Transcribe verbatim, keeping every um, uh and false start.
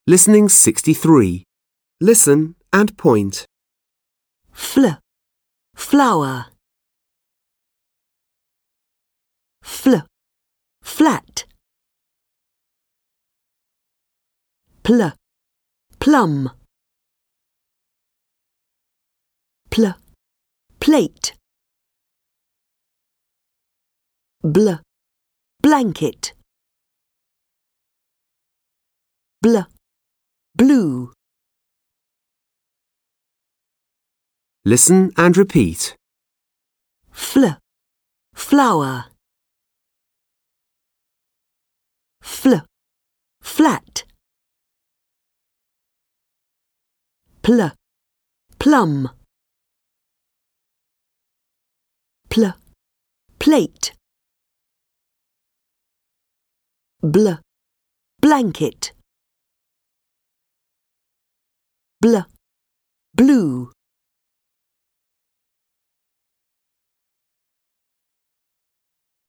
Listening sixty-three. Listen and point. Fl, flower. Fl, flat. Pl, plum. Pl, plate. Bl, blanket. Bl, blue. Listen and repeat. Fl, flower. Fl, flat. Pl, plum. Pl, plate. Bl, blanket. Bl, blue.